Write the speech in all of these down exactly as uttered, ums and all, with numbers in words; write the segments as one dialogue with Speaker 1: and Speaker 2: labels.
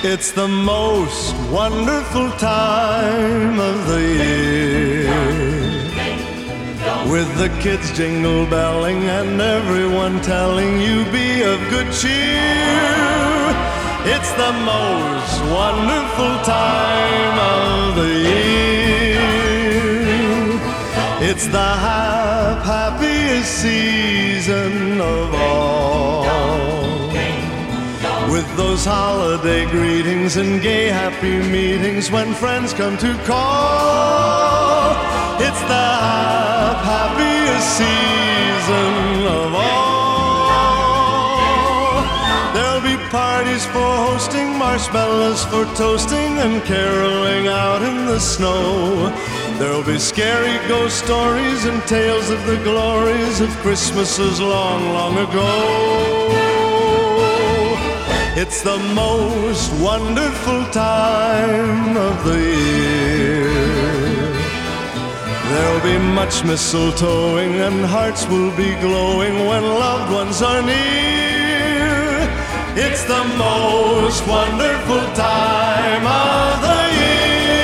Speaker 1: It's the most wonderful time of the year, with the kids jingle belling and everyone telling you be of good cheer. It's the most wonderful time of the year. It's the hap happiest season of all, with those holiday greetings and gay happy meetings when friends come to call. It's the hap happiest season of all. There'll be parties for hosting, marshmallows for toasting, and caroling out in the snow. There'll be scary ghost stories and tales of the glories of Christmases long, long ago. It's the most wonderful time of the year. There'll be much mistletoeing and hearts will be glowing when loved ones are near. It's the most wonderful time of the year.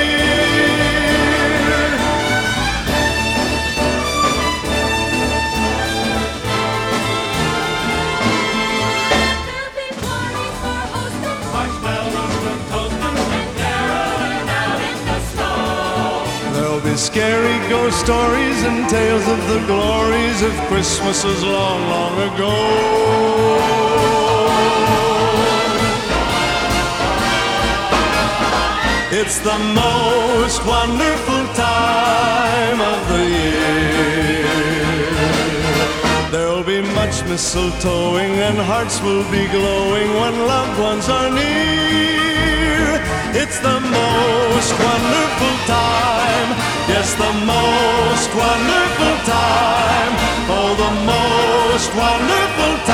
Speaker 1: There'll be scary ghost stories and tales of the glories of Christmases long, long ago. It's the most wonderful time of the year. There'll be much mistletoeing and hearts will be glowing when loved ones are near. It's the most wonderful time, yes, the most wonderful time, oh, the most wonderful time.